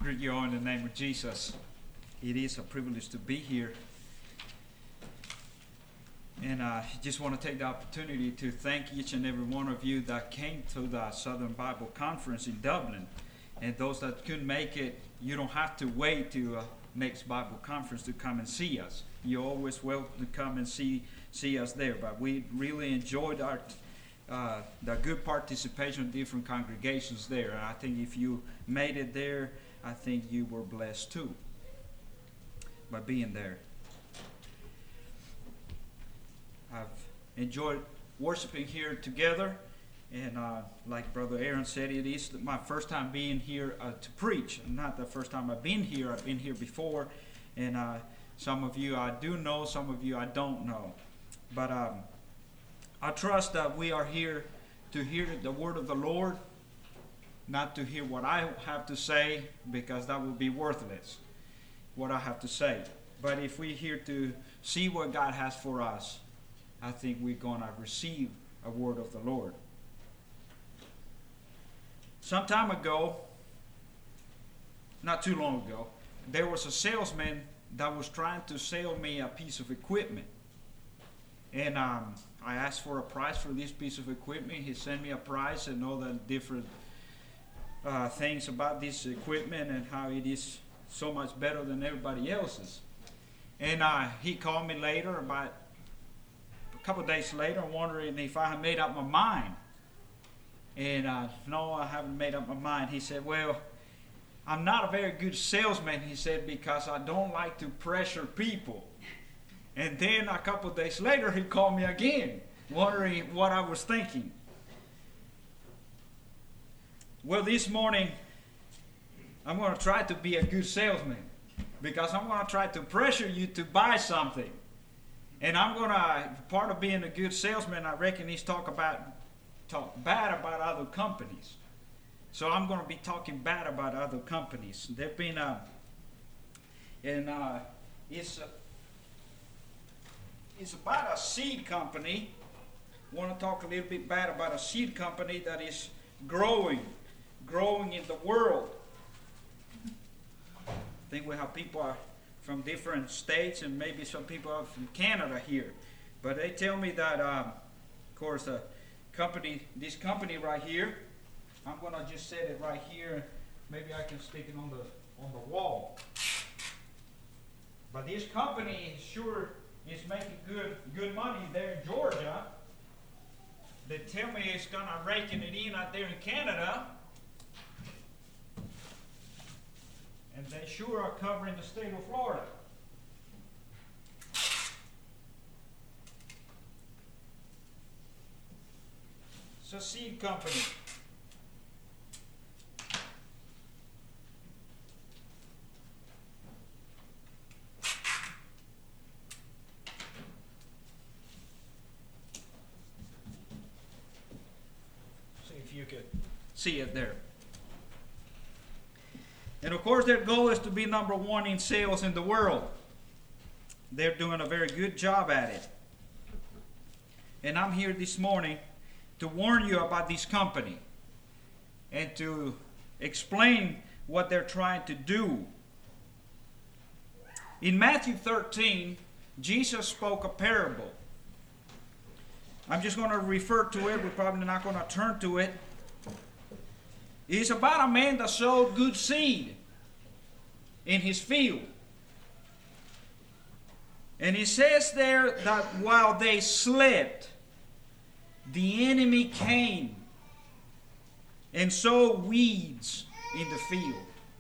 greet you all in the name of Jesus. It is a privilege to be here. And I just want to take the opportunity to thank each and every one of you that came to the Southern Bible Conference in Dublin. And those that couldn't make it, you don't have to wait to next Bible Conference to come and see us. You're always welcome to come and see us there. But we really enjoyed the good participation of different congregations there. And I think if you made it there, I think you were blessed too by being there. I've enjoyed worshiping here together, and like Brother Aaron said, it is my first time being here to preach. Not the first time I've been here. I've been here before, and some of you I do know, some of you I don't know. But I trust that we are here to hear the word of the Lord, not to hear what I have to say, because that would be worthless, what I have to say. But if we're here to see what God has for us, I think we're going to receive a word of the Lord. Some time ago, not too long ago, there was a salesman that was trying to sell me a piece of equipment. And I asked for a price for this piece of equipment. He sent me a price and all the different things about this equipment and how it is so much better than everybody else's. And he called me later, about a couple of days later, wondering if I had made up my mind. And no, I haven't made up my mind. He said, well, I'm not a very good salesman, he said, because I don't like to pressure people. And then a couple of days later, he called me again, wondering what I was thinking. Well, this morning, I'm going to try to be a good salesman, because I'm going to try to pressure you to buy something. And I'm going to, part of being a good salesman, I reckon, is talk bad about other companies. So I'm going to be talking bad about other companies. There've been it's about a seed company. I want to talk a little bit bad about a seed company that is growing in the world. I think we have people from different states, and maybe some people are from Canada here. But they tell me that, of course, this company right here, I'm going to just set it right here. Maybe I can stick it on the wall. But this company sure is making good money there in Georgia. They tell me it's going to raking it in out there in Canada. And they sure are covering the state of Florida. It's a seed company. See if you could see it there. And of course, their goal is to be number one in sales in the world. They're doing a very good job at it. And I'm here this morning to warn you about this company and to explain what they're trying to do. In Matthew 13, Jesus spoke a parable. I'm just going to refer to it. We're probably not going to turn to it. It's about a man that sowed good seed in his field. And he says there that while they slept, the enemy came and sowed weeds in the field.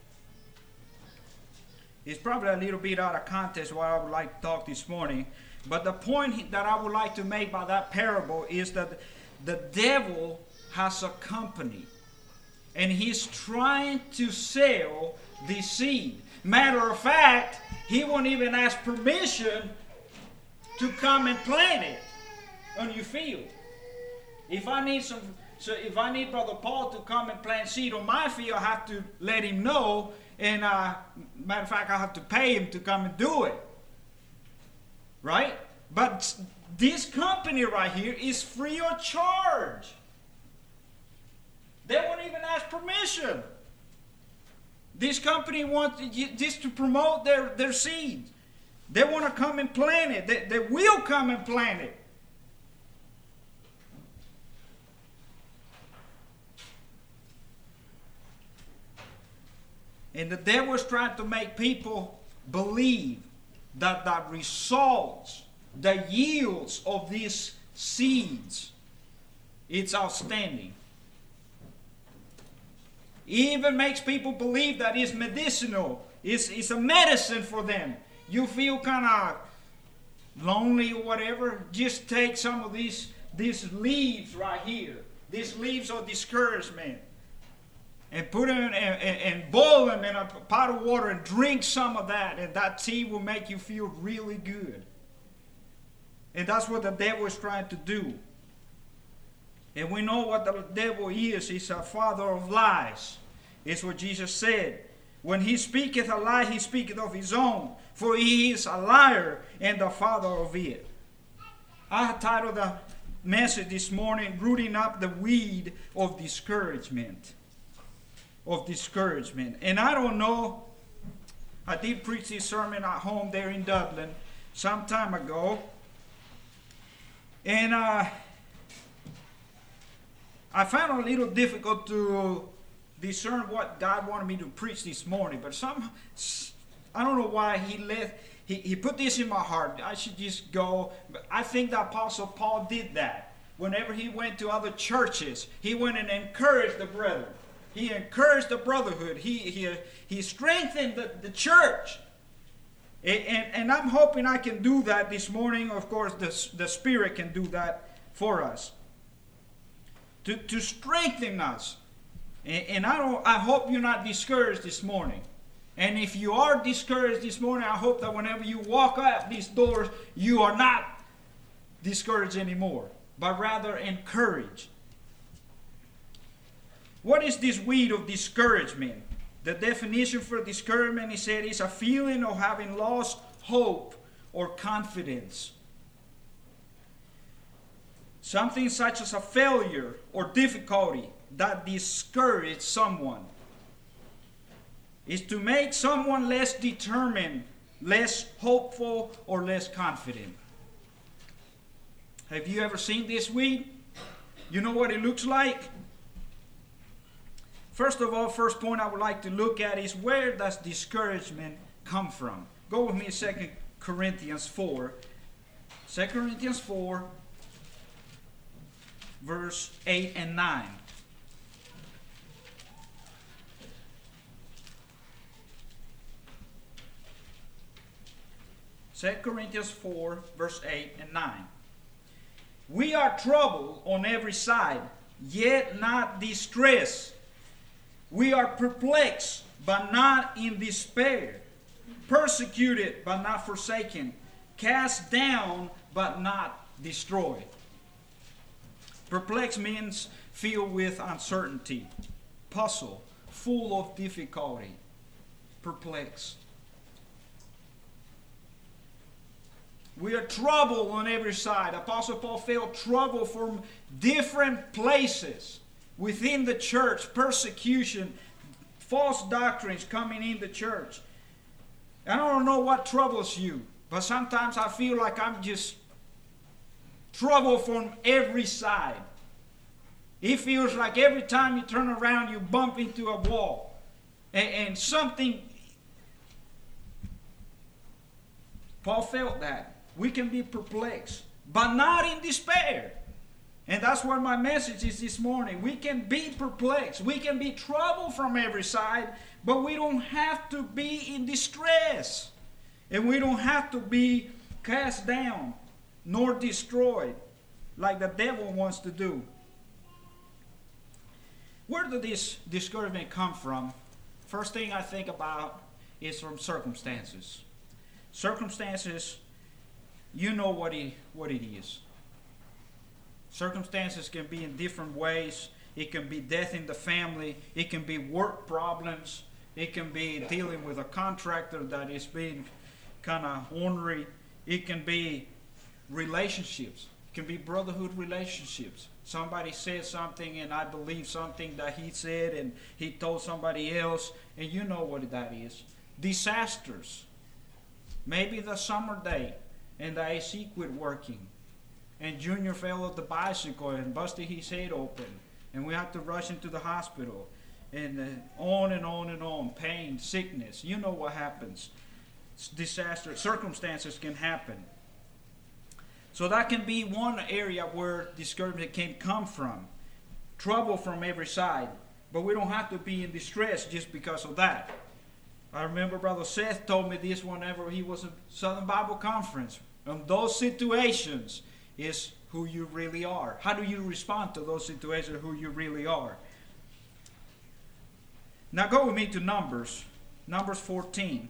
It's probably a little bit out of context what I would like to talk this morning. But the point that I would like to make by that parable is that the devil has a company. And he's trying to sell the seed. Matter of fact, he won't even ask permission to come and plant it on your field. If I need Brother Paul to come and plant seed on my field, I have to let him know. And matter of fact, I have to pay him to come and do it. Right? But this company right here is free of charge. They won't even ask permission. This company wants just to promote their seeds. They want to come and plant it. They will come and plant it. And the devil is trying to make people believe that the results, the yields of these seeds, it's outstanding. He even makes people believe that it's medicinal. It's a medicine for them. You feel kind of lonely or whatever, just take some of these leaves right here. These leaves of discouragement. And put them and boil them in a pot of water and drink some of that. And that tea will make you feel really good. And that's what the devil is trying to do. And we know what the devil is. He's a father of lies. It's what Jesus said. When he speaketh a lie, he speaketh of his own. For he is a liar and the father of it. I have titled the message this morning, Rooting Up the Weed of Discouragement. Of discouragement. And I don't know, I did preach this sermon at home there in Dublin some time ago. And I found it a little difficult to discern what God wanted me to preach this morning. But I don't know why he put this in my heart. I should just go. But I think the Apostle Paul did that. Whenever he went to other churches, he went and encouraged the brethren. He encouraged the brotherhood. He strengthened the church. And I'm hoping I can do that this morning. Of course, the Spirit can do that for us. To strengthen us. And I hope you're not discouraged this morning. And if you are discouraged this morning, I hope that whenever you walk out these doors, you are not discouraged anymore, but rather encouraged. What is this weed of discouragement? The definition for discouragement, he said, is a feeling of having lost hope or confidence. Something such as a failure or difficulty that discourages someone. Is to make someone less determined, less hopeful, or less confident. Have you ever seen this weed? You know what it looks like? First of all, first point I would like to look at is, where does discouragement come from? Go with me to 2 Corinthians 4. 2 Corinthians 4, verse 8 and 9. Second Corinthians 4, verse 8 and 9. We are troubled on every side, yet not distressed. We are perplexed, but not in despair. Persecuted, but not forsaken. Cast down, but not destroyed. Perplexed means filled with uncertainty, puzzle, full of difficulty. Perplexed. We are troubled on every side. Apostle Paul felt trouble from different places within the church. Persecution, false doctrines coming in the church. I don't know what troubles you, but sometimes I feel like I'm just troubled from every side. It feels like every time you turn around, you bump into a wall. And something... Paul felt that. We can be perplexed, but not in despair. And that's what my message is this morning. We can be perplexed. We can be troubled from every side, but we don't have to be in distress. And we don't have to be cast down nor destroyed like the devil wants to do. Where did this discouragement come from? First thing I think about is from circumstances. Circumstances, you know what it is. Circumstances can be in different ways. It can be death in the family. It can be work problems. It can be dealing with a contractor that is being kind of ornery. It can be relationships. It can be brotherhood relationships. somebody said something and I believe something that he said and he told somebody else, and you know what that is. Disasters. Maybe the summer day and the AC quit working and Junior fell off the bicycle and busted his head open and we had to rush into the hospital, and on and on and on. Pain, sickness, you know what happens. Disaster, circumstances can happen. So that can be one area where discouragement can come from. Trouble from every side. But we don't have to be in distress just because of that. I remember Brother Seth told me this whenever he was at Southern Bible Conference. And those situations is who you really are. How do you respond to those situations, who you really are? Now go with me to Numbers. Numbers 14.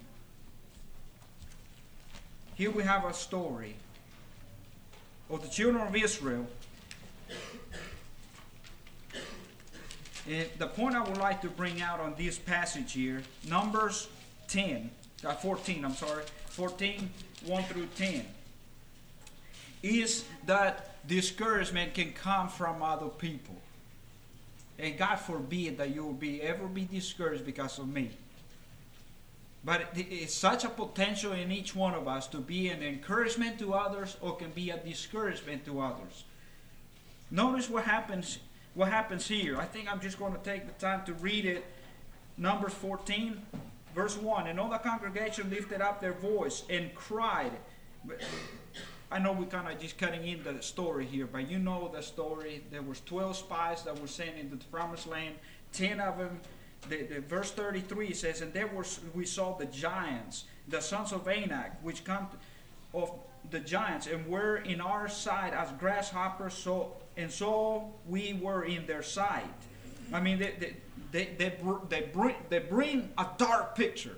Here we have a story of the children of Israel. And the point I would like to bring out on this passage here, Numbers 14, 14, 1 through 10, is that discouragement can come from other people. And God forbid that you will ever be discouraged because of me. But it's such a potential in each one of us to be an encouragement to others or can be a discouragement to others. Notice what happens here. I think I'm just going to take the time to read it. Numbers 14, verse 1. And all the congregation lifted up their voice and cried. I know we're kind of just cutting in the story here, but you know the story. There was 12 spies that were sent into the promised land. 10 of them, verse 33 says, and we saw the giants, the sons of Anak, which come of the giants, and were in our sight as grasshoppers, so we were in their sight. I mean, they bring a dark picture.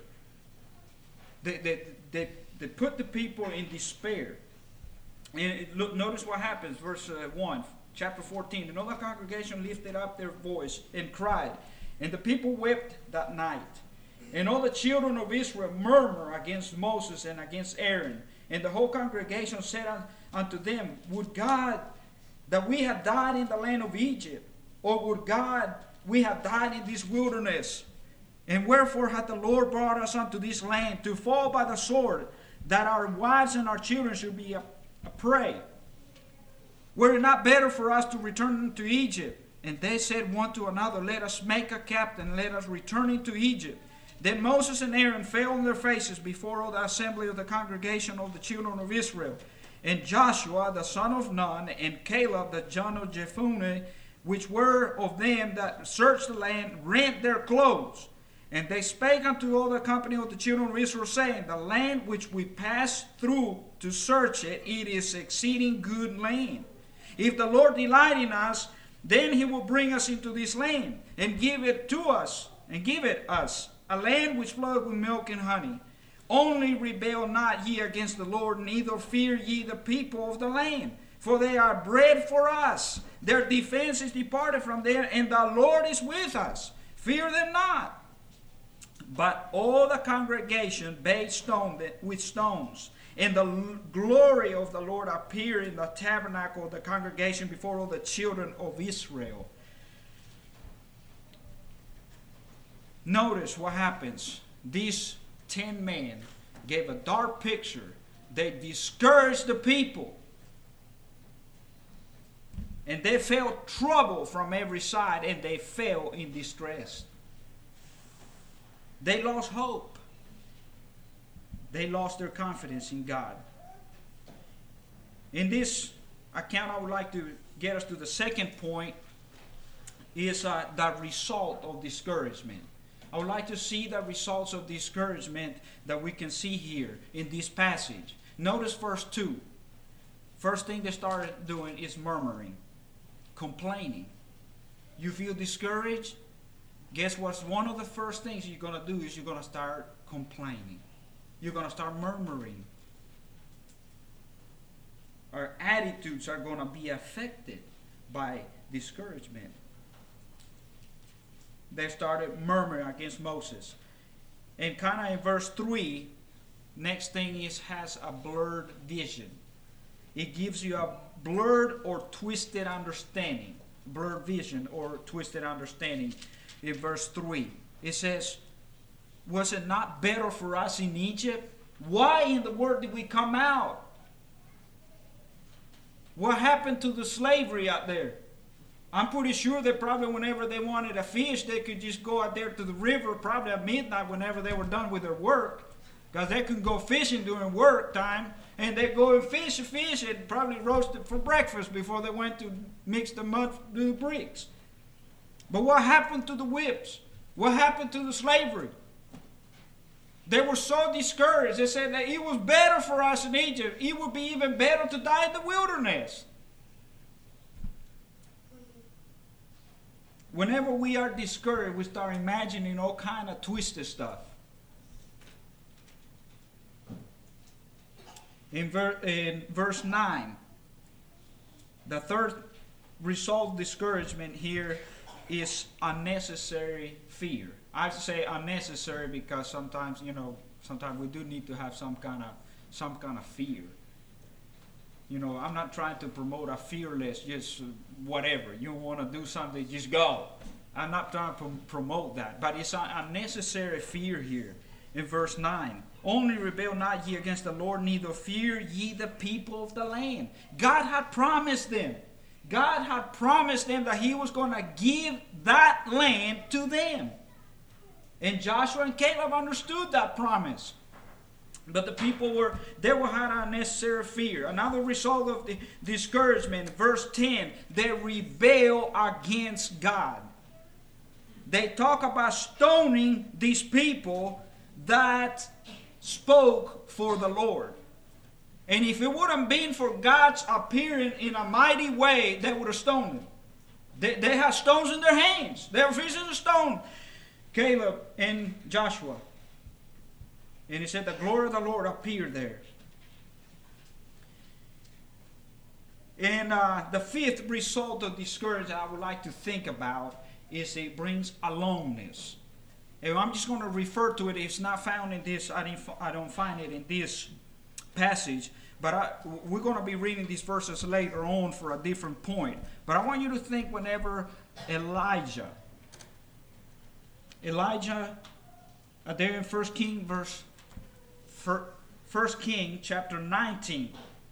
They put the people in despair. And look, notice what happens, verse 1, chapter 14. And all the congregation lifted up their voice and cried, and the people wept that night. And all the children of Israel murmured against Moses and against Aaron. And the whole congregation said unto them, would God that we had died in the land of Egypt, or would God we have died in this wilderness? And wherefore hath the Lord brought us unto this land, to fall by the sword, that our wives and our children should be a prey? Were it not better for us to return to Egypt? And they said one to another, let us make a captain, let us return into Egypt. Then Moses and Aaron fell on their faces before all the assembly of the congregation of the children of Israel. And Joshua the son of Nun, and Caleb the son of Jephunneh, which were of them that searched the land, rent their clothes. And they spake unto all the company of the children of Israel, saying, the land which we passed through to search it, it is exceeding good land. If the Lord delight in us, then he will bring us into this land, and give it to us, and give it us, a land which floweth with milk and honey. Only rebel not ye against the Lord, neither fear ye the people of the land. For they are bread for us. Their defense is departed from them, and the Lord is with us. Fear them not. But all the congregation bade with stones. And the glory of the Lord appeared in the tabernacle of the congregation before all the children of Israel. Notice what happens. These 10 men gave a dark picture. They discouraged the people. And they felt trouble from every side, and they fell in distress. They lost hope. They lost their confidence in God. In this account, I would like to get us to the second point, is the result of discouragement. I would like to see the results of discouragement that we can see here in this passage. Notice verse 2. First thing they started doing is murmuring, complaining. You feel discouraged? Guess what's one of the first things you're going to do is you're going to start complaining. You're going to start murmuring. Our attitudes are going to be affected by discouragement. They started murmuring against Moses. And kind of in verse 3, next thing is has a blurred vision. it gives you a blurred or twisted understanding, blurred vision or twisted understanding. In verse 3, it says, was it not better for us in Egypt? Why in the world did we come out? What happened to the slavery out there? I'm pretty sure that probably whenever they wanted a fish, they could just go out there to the river, probably at midnight whenever they were done with their work. Because they couldn't go fishing during work time. And they'd go and fish and probably roast it for breakfast before they went to mix the mud to the bricks. But what happened to the whips? What happened to the slavery? They were so discouraged. They said that it was better for us in Egypt. It would be even better to die in the wilderness. Whenever we are discouraged, we start imagining all kind of twisted stuff. In verse 9, the third result of discouragement here is unnecessary fear. I say unnecessary because sometimes, sometimes we do need to have some kind of fear. I'm not trying to promote a fearless, just whatever. You want to do something, just go. I'm not trying to promote that. But it's an unnecessary fear here. In verse 9, only rebel not ye against the Lord, neither fear ye the people of the land. God had promised them. God had promised them that He was going to give that land to them. And Joshua and Caleb understood that promise. But the people had unnecessary fear. Another result of the discouragement, verse 10, they rebel against God. They talk about stoning these people that spoke for the Lord. And if it wouldn't have been for God's appearing in a mighty way, they would have stoned them. They had stones in their hands. They were fishing a stone. Caleb and Joshua. And he said the glory of the Lord appeared there. And the fifth result of discouragement I would like to think about is it brings aloneness. And I'm just going to refer to it. It's not found in this. I don't find it in this passage. But we're going to be reading these verses later on for a different point. But I want you to think whenever Elijah, there in 1 King chapter 19,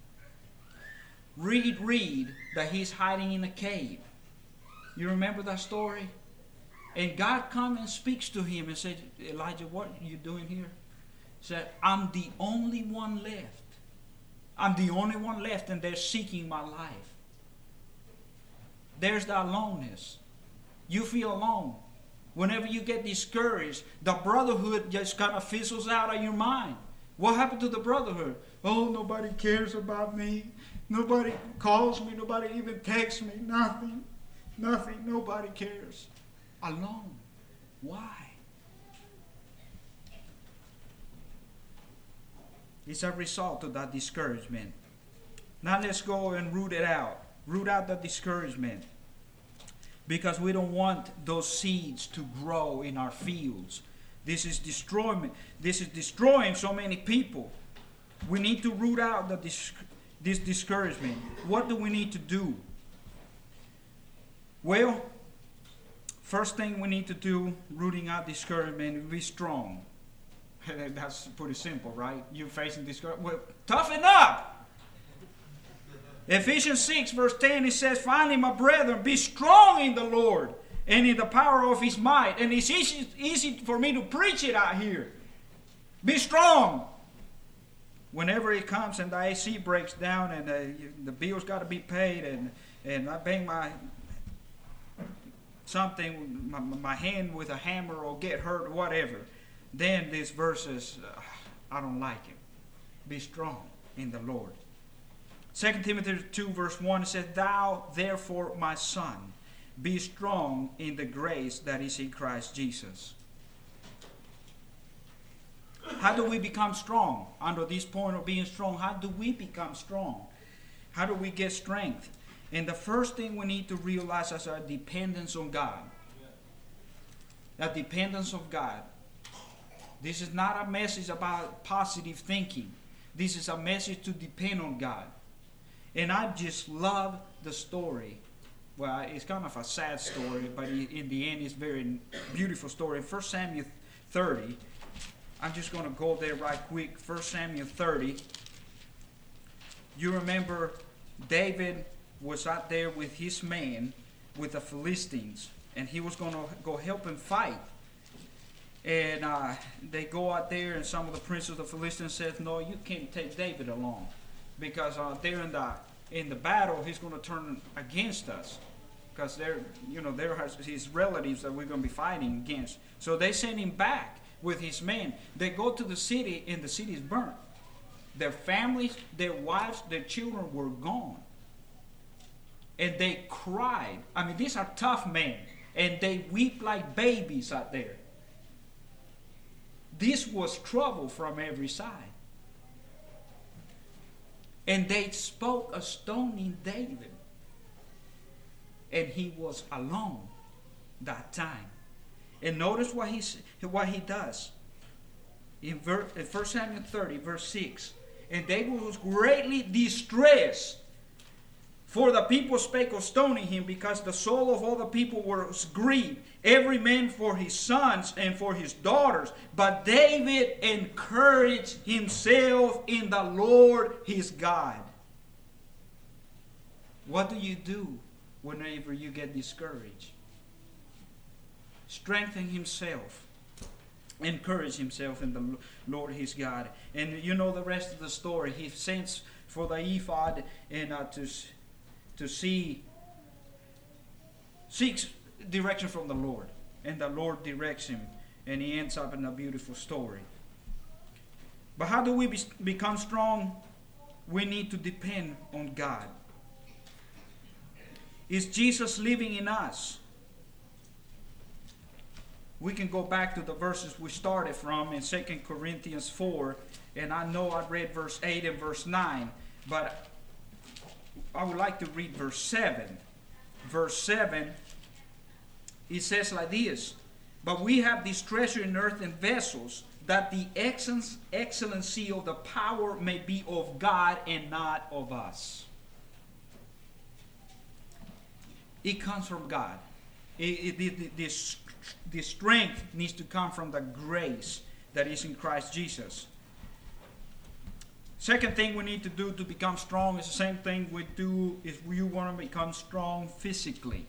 read that he's hiding in a cave. You remember that story? And God comes and speaks to him and said, Elijah, what are you doing here? He said, I'm the only one left. I'm the only one left, and they're seeking my life. There's the aloneness. You feel alone. Whenever you get discouraged, the brotherhood just kind of fizzles out of your mind. What happened to the brotherhood? Oh, nobody cares about me. Nobody calls me. Nobody even texts me. Nothing. Nobody cares. Alone. Why? It's a result of that discouragement. Now let's go and root it out. Root out the discouragement. Because we don't want those seeds to grow in our fields. This is destroying so many people. We need to root out this discouragement. What do we need to do? Well, first thing we need to do, rooting out discouragement, is be strong. That's pretty simple, right? You're facing discouragement. Well, toughen up! Ephesians 6 verse 10, it says, finally, my brethren, be strong in the Lord and in the power of His might. And it's easy for me to preach it out here. Be strong. Whenever it comes and the AC breaks down and the bills got to be paid and I bang my hand with a hammer or get hurt or whatever, then this verse is, I don't like it. Be strong in the Lord. 2 Timothy 2 verse 1 says, thou therefore, my son, be strong in the grace that is in Christ Jesus. How do we become strong? Under this point of being strong, how do we become strong? How do we get strength? And the first thing we need to realize is our dependence on God. That dependence of God. This is not a message about positive thinking. This is a message to depend on God. And I just love the story. Well, it's kind of a sad story, but in the end, it's a very beautiful story. In 1 Samuel 30, I'm just going to go there right quick. 1 Samuel 30. You remember David was out there with his men, with the Philistines, and he was going to go help him fight. And they go out there, and some of the princes of the Philistines said, "No, you can't take David along, because there in the battle, he's going to turn against us, because they're his relatives that we're going to be fighting against." So they send him back with his men. They go to the city, and the city is burnt. Their families, their wives, their children were gone. And they cried. I mean, these are tough men, and they weep like babies out there. This was trouble from every side. And they spoke of stoning David. And he was alone that time. And notice what he does. In 1 Samuel 30, verse 6. And David was greatly distressed, for the people spake of stoning him, because the soul of all the people was grieved, every man for his sons and for his daughters. But David encouraged himself in the Lord his God. What do you do whenever you get discouraged? Strengthen himself. Encourage himself in the Lord his God. And you know the rest of the story. He sends for the ephod and to seeks direction from the Lord. And the Lord directs him. And he ends up in a beautiful story. But how do we become strong? We need to depend on God. Is Jesus living in us? We can go back to the verses we started from in 2 Corinthians 4. And I know I read verse 8 and verse 9. But I would like to read verse 7. Verse 7, it says like this: "But we have this treasure in earthen vessels, that the excellency of the power may be of God and not of us." It comes from God. This strength needs to come from the grace that is in Christ Jesus. Second thing we need to do to become strong is the same thing we do if you want to become strong physically.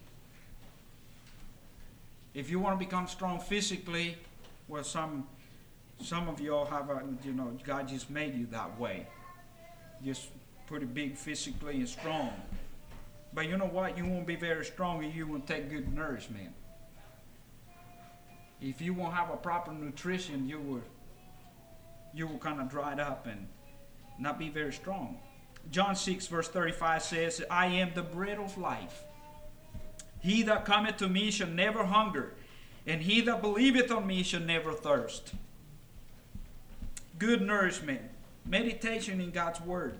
If you want to become strong physically, well, some of y'all have God just made you that way. Just pretty big physically and strong. But you know what? You won't be very strong if you won't take good nourishment. If you won't have a proper nutrition, you will kind of dry up and not be very strong. John 6 verse 35 says, "I am the bread of life. He that cometh to me shall never hunger, and he that believeth on me shall never thirst." Good nourishment. Meditation in God's Word.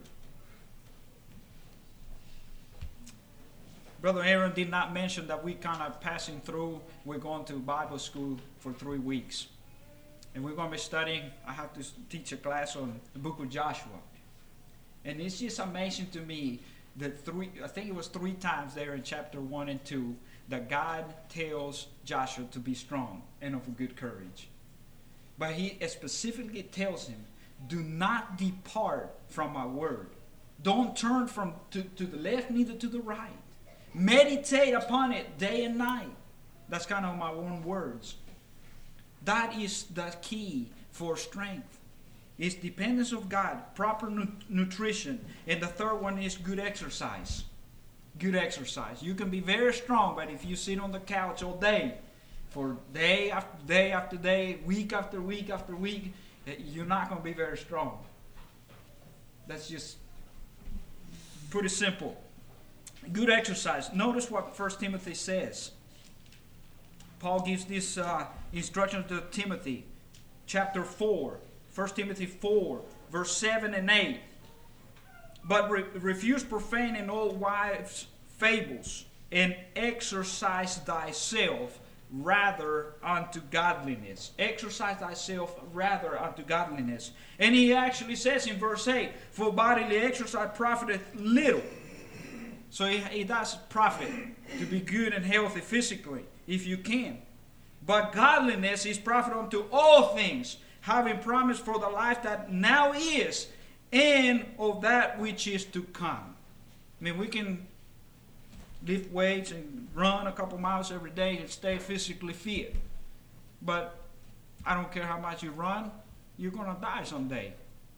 Brother Aaron did not mention that we kind of passing through. We're going to Bible school for 3 weeks. And we're going to be studying. I have to teach a class on the book of Joshua. And it's just amazing to me that I think it was 3 times there in chapter 1 and 2 that God tells Joshua to be strong and of good courage. But he specifically tells him, do not depart from my word. Don't turn to the left, neither to the right. Meditate upon it day and night. That's kind of my own words. That is the key for strength. It's dependence of God, proper nutrition, and the third one is good exercise. Good exercise. You can be very strong, but if you sit on the couch all day, for day after day after day, week after week after week, you're not going to be very strong. That's just pretty simple. Good exercise. Notice what 1 Timothy says. Paul gives this instruction to Timothy. Chapter 4. 1 Timothy 4, verse 7 and 8. "But refuse profane and old wives' fables, and exercise thyself rather unto godliness. Exercise thyself rather unto godliness. And he actually says in verse 8, for bodily exercise profiteth little. So it does profit to be good and healthy physically, if you can. But godliness is profit unto all things, having promise for the life that now is, and of that which is to come. I mean, we can lift weights and run a couple miles every day and stay physically fit. But I don't care how much you run, you're going to die someday.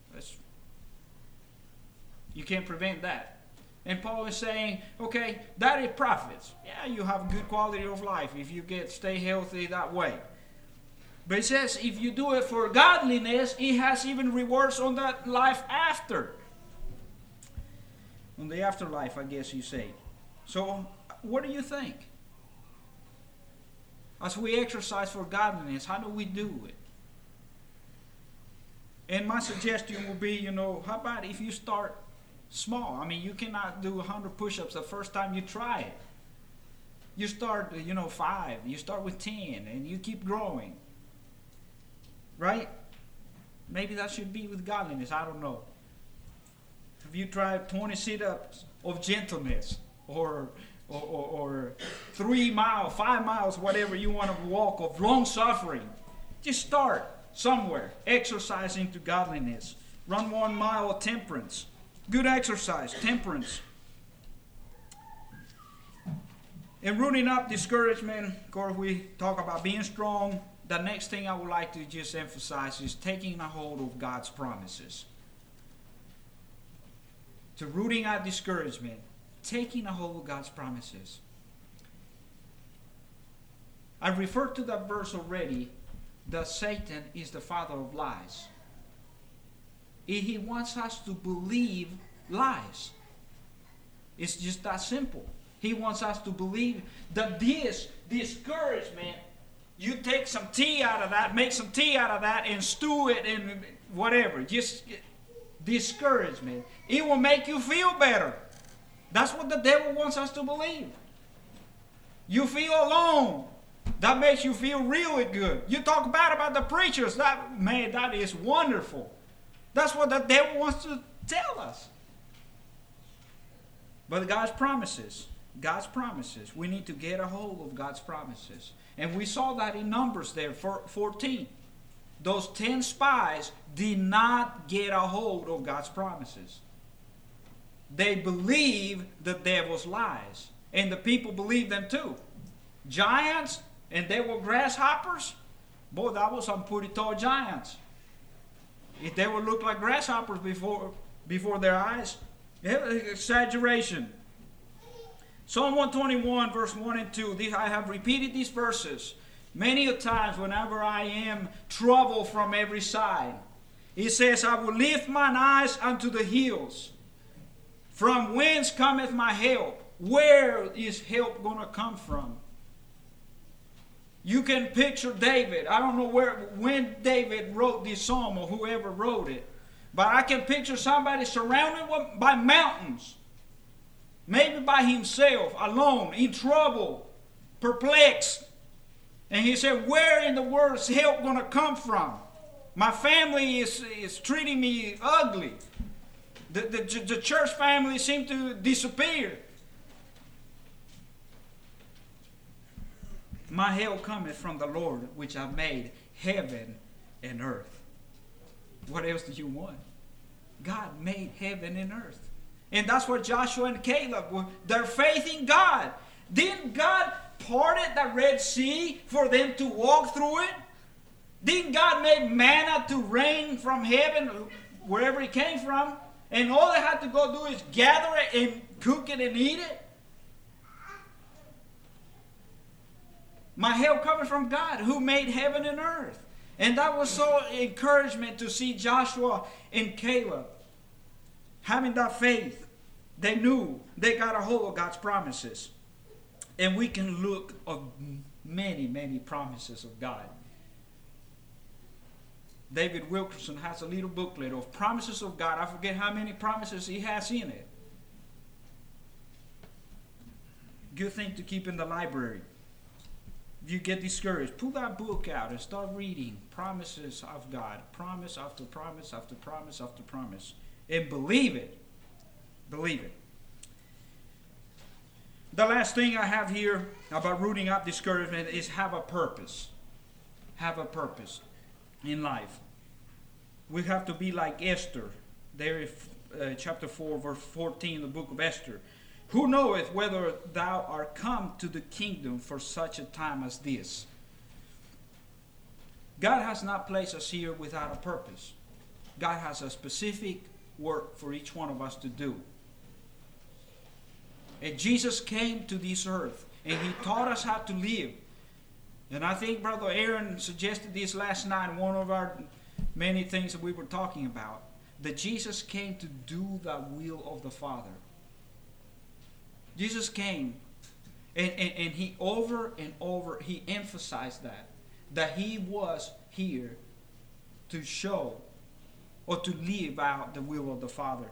You can't prevent that. And Paul is saying, okay, that is profits. Yeah, you have a good quality of life if you stay healthy that way. But it says if you do it for godliness, it has even rewards on that life after. On the afterlife, I guess you say. So, what do you think? As we exercise for godliness, how do we do it? And my suggestion would be, how about if you start small? I mean, you cannot do 100 push-ups the first time you try it. You start, 5. You start with 10, and you keep growing. Right? Maybe that should be with godliness. I don't know. Have you tried 20 sit-ups of gentleness? Or 3 miles, 5 miles, whatever you want to walk of long suffering? Just start somewhere. Exercising to godliness. Run 1 mile of temperance. Good exercise, temperance. And rooting up discouragement, of course, we talk about being strong. The next thing I would like to just emphasize is taking a hold of God's promises. To rooting out discouragement, taking a hold of God's promises. I referred to that verse already, that Satan is the father of lies. He wants us to believe lies. It's just that simple. He wants us to believe that this discouragement, you take some tea out of that, make some tea out of that, and stew it and whatever. Just discouragement. It will make you feel better. That's what the devil wants us to believe. You feel alone. That makes you feel really good. You talk bad about the preachers. That is wonderful. That's what the devil wants to tell us. But God's promises, we need to get a hold of God's promises. And we saw that in Numbers there, 14. Those 10 spies did not get a hold of God's promises. They believed the devil's lies. And the people believed them too. Giants, and they were grasshoppers. Boy, that was some pretty tall giants. If they would look like grasshoppers before their eyes, exaggeration. Psalm 121, verse 1 and 2. I have repeated these verses many a times whenever I am troubled from every side. It says, I will lift mine eyes unto the hills. From whence cometh my help? Where is help going to come from? You can picture David. I don't know when David wrote this psalm or whoever wrote it. But I can picture somebody surrounded by mountains. Maybe by himself, alone, in trouble, perplexed. And he said, where in the world is help going to come from? My family is treating me ugly. The church family seemed to disappear. My help cometh from the Lord, which hath made heaven and earth. What else do you want? God made heaven and earth. And that's what Joshua and Caleb were. Their faith in God. Didn't God parted the Red Sea for them to walk through it? Didn't God make manna to rain from heaven, wherever it came from? And all they had to go do is gather it and cook it and eat it? My help coming from God, who made heaven and earth. And that was so encouragement to see Joshua and Caleb having that faith. They knew they got a hold of God's promises. And we can look at many, many promises of God. David Wilkerson has a little booklet of promises of God. I forget how many promises he has in it. Good thing to keep in the library. If you get discouraged, pull that book out and start reading promises of God. Promise after promise after promise after promise. And believe it. Believe it. The last thing I have here about rooting out discouragement is have a purpose. Have a purpose in life. We have to be like Esther. There in chapter 4, verse 14, the book of Esther. Who knoweth whether thou art come to the kingdom for such a time as this? God has not placed us here without a purpose. God has a specific work for each one of us to do. And Jesus came to this earth and He taught us how to live. And I think Brother Aaron suggested this last night, one of our many things that we were talking about, that Jesus came to do the will of the Father. Jesus came and He over and over, He emphasized that He was here to show or to live out the will of the Father.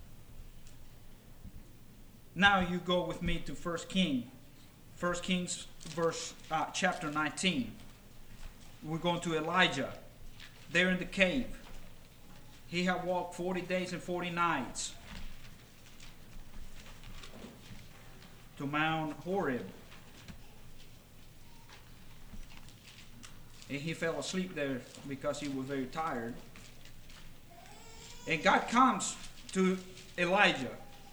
Now you go with me to 1 Kings chapter 19. We're going to Elijah. There in the cave. He had walked 40 days and 40 nights to Mount Horeb. And he fell asleep there because he was very tired. And God comes to Elijah.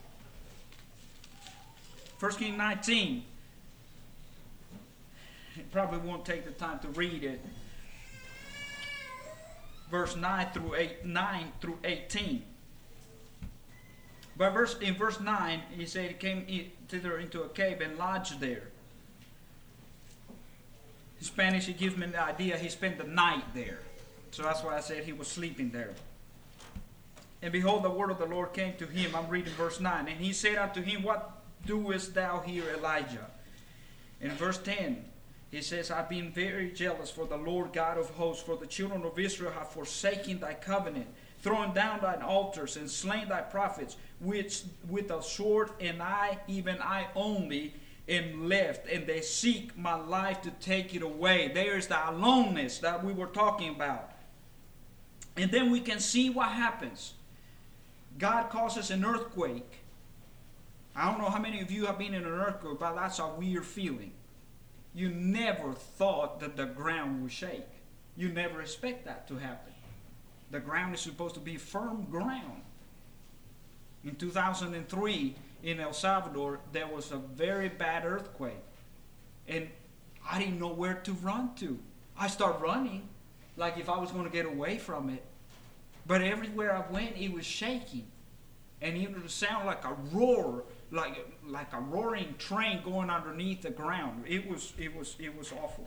1 Kings 19. You probably won't take the time to read it. Verse 9 through 18. But in verse 9, he said he came thither into a cave and lodged there. In Spanish, it gives me the idea he spent the night there. So that's why I said he was sleeping there. And behold, the word of the Lord came to him. I'm reading verse 9. And he said unto him, What doest thou here, Elijah? In verse 10, he says, I've been very jealous for the Lord God of hosts, for the children of Israel have forsaken thy covenant, thrown down thine altars, and slain thy prophets, which with a sword, and I, even I only, am left, and they seek my life to take it away. There's the aloneness that we were talking about. And then we can see what happens. God causes an earthquake. I don't know how many of you have been in an earthquake, but that's a weird feeling. You never thought that the ground would shake. You never expect that to happen. The ground is supposed to be firm ground. In 2003, in El Salvador, there was a very bad earthquake. And I didn't know where to run to. I started running like if I was going to get away from it. But everywhere I went, it was shaking. And it would sound like a roar, like a roaring train going underneath the ground. It was awful.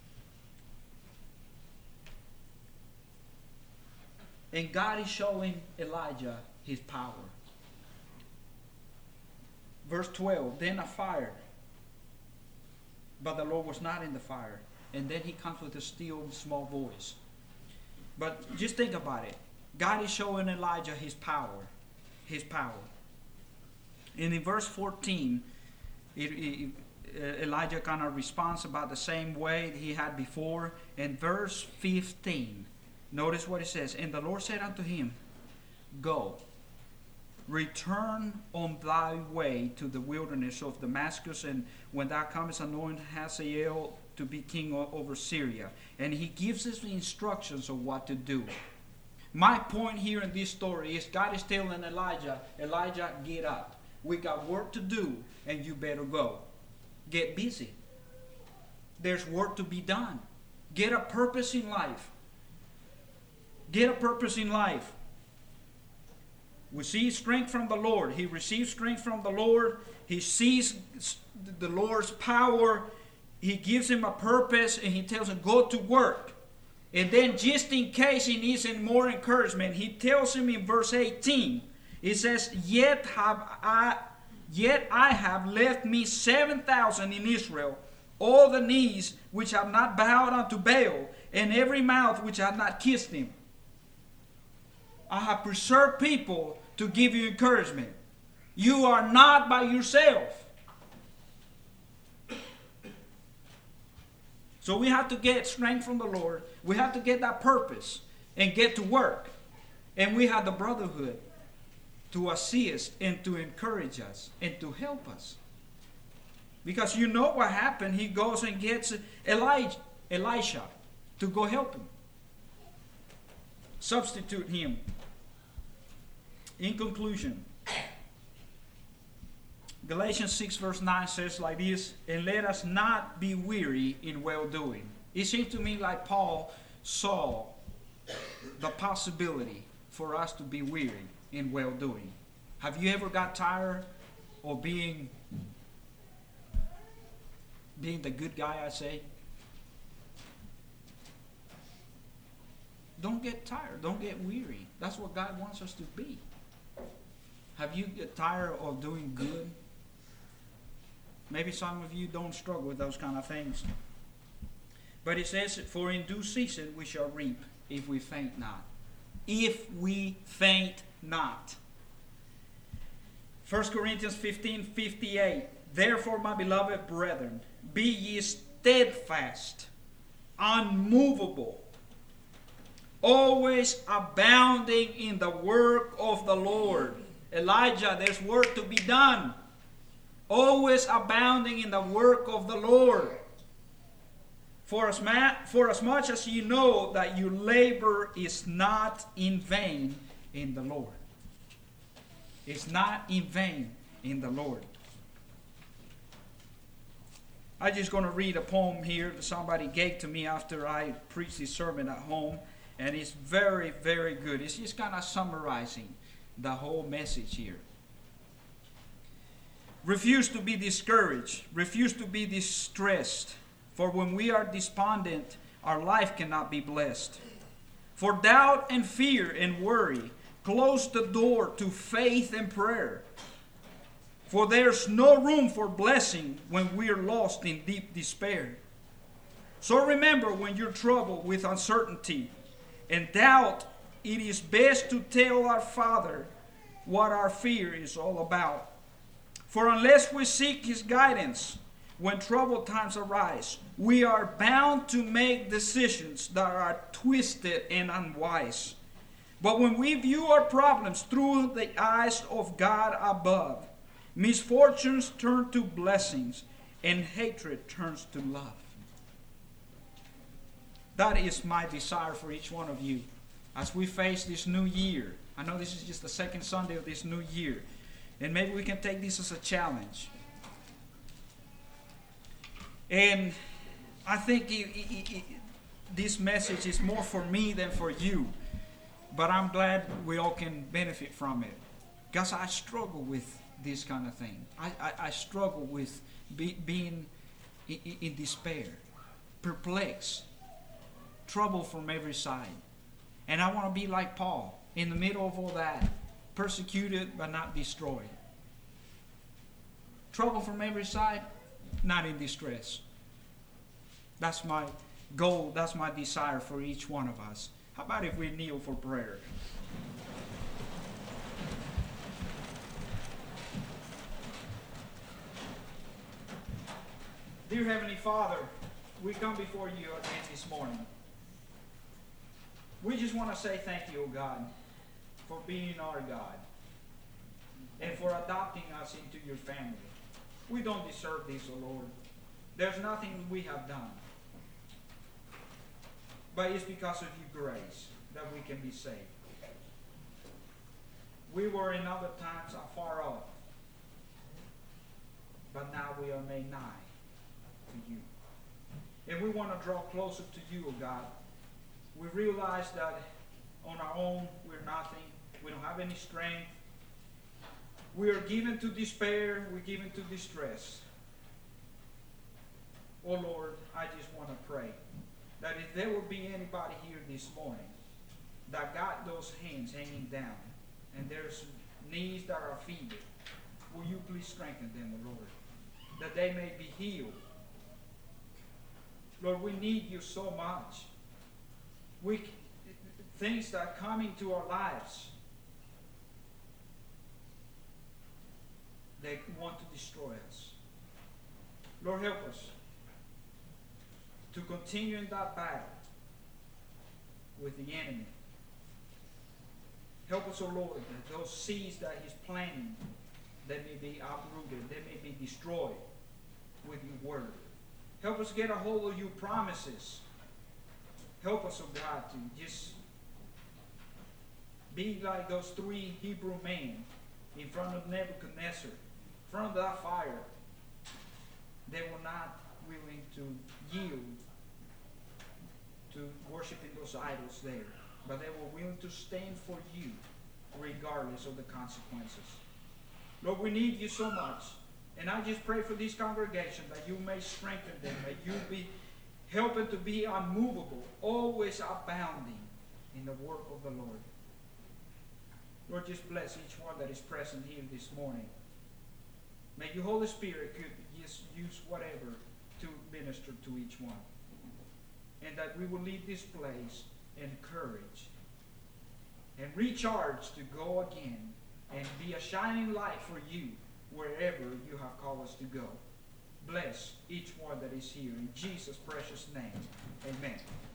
And God is showing Elijah His power. Verse 12, then a fire. But the Lord was not in the fire. And then He comes with a still small voice. But just think about it. God is showing Elijah His power. His power. And in verse 14, Elijah kind of responds about the same way he had before. In verse 15, notice what it says. And the Lord said unto him, Go, return on thy way to the wilderness of Damascus, and when thou comest, anoint Hazael to be king over Syria. And he gives us the instructions of what to do. My point here in this story is God is telling Elijah, get up. We got work to do, and you better go. Get busy. There's work to be done. Get a purpose in life. Get a purpose in life. We see strength from the Lord. He receives strength from the Lord. He sees the Lord's power. He gives him a purpose, and he tells him, go to work. And then just in case he needs any more encouragement, he tells him in verse 18, he says, Yet I have left me 7,000 in Israel, all the knees which have not bowed unto Baal, and every mouth which have not kissed him. I have preserved people to give you encouragement. You are not by yourself. So we have to get strength from the Lord. We have to get that purpose and get to work. And we have the brotherhood to assist and to encourage us and to help us. Because you know what happened. He goes and gets Elisha to go help him. Substitute him. In conclusion, Galatians 6 verse 9 says like this, and let us not be weary in well-doing. It seems to me like Paul saw the possibility for us to be weary in well-doing. Have you ever got tired of being the good guy, I say? Don't get tired. Don't get weary. That's what God wants us to be. Have you get tired of doing good? Maybe some of you don't struggle with those kind of things. But it says, for in due season we shall reap if we faint not. If we faint not. 1 Corinthians 15:58. Therefore, my beloved brethren, be ye steadfast, unmovable, always abounding in the work of the Lord. Elijah, there's work to be done. Always abounding in the work of the Lord. For as much as you know that your labor is not in vain in the Lord. It's not in vain in the Lord. I'm just going to read a poem here that somebody gave to me after I preached this sermon at home. And it's very, very good. It's just kind of summarizing the whole message here. Refuse to be discouraged. Refuse to be distressed. For when we are despondent, our life cannot be blessed. For doubt and fear and worry close the door to faith and prayer. For there's no room for blessing when we're lost in deep despair. So remember, when you're troubled with uncertainty and doubt, it is best to tell our Father what our fear is all about. For unless we seek His guidance when troubled times arise, we are bound to make decisions that are twisted and unwise. But when we view our problems through the eyes of God above, misfortunes turn to blessings and hatred turns to love. That is my desire for each one of you as we face this new year. I know this is just the second Sunday of this new year, and maybe we can take this as a challenge. And I think this message is more for me than for you, but I'm glad we all can benefit from it. Because I struggle with this kind of thing. I struggle with being in despair, perplexed, trouble from every side. And I want to be like Paul, in the middle of all that, persecuted but not destroyed. Trouble from every side, not in distress. That's my goal, that's my desire for each one of us. How about if we kneel for prayer? Dear Heavenly Father, we come before you again this morning. We just want to say thank you, O God, for being our God and for adopting us into your family. We don't deserve this, O Lord. There's nothing we have done. But it's because of your grace that we can be saved. We were in other times afar off, but now we are made nigh to you. And we want to draw closer to you, O God. We realize that on our own we're nothing. We don't have any strength. We are given to despair. We're given to distress. Oh Lord, I just want to pray that if there will be anybody here this morning that got those hands hanging down and there's knees that are feeble, will you please strengthen them, O Lord, that they may be healed. Lord, we need you so much. Things that are coming to our lives, they want to destroy us. Lord, help us to continue in that battle with the enemy. Help us, O Lord, that those seeds that He's planting, they may be uprooted, they may be destroyed with your word. Help us get a hold of your promises. Help us, O God, to just be like those 3 Hebrew men in front of Nebuchadnezzar, in front of that fire. They were not willing to yield to worshiping those idols there, but they were willing to stand for you regardless of the consequences. Lord, we need you so much. And I just pray for this congregation that you may strengthen them, that you be helping to be unmovable, always abounding in the work of the Lord. Lord, just bless each one that is present here this morning. May your Holy Spirit could just use whatever to minister to each one. And that we will leave this place encouraged and recharged to go again and be a shining light for you wherever you have called us to go. Bless each one that is here. In Jesus' precious name, amen.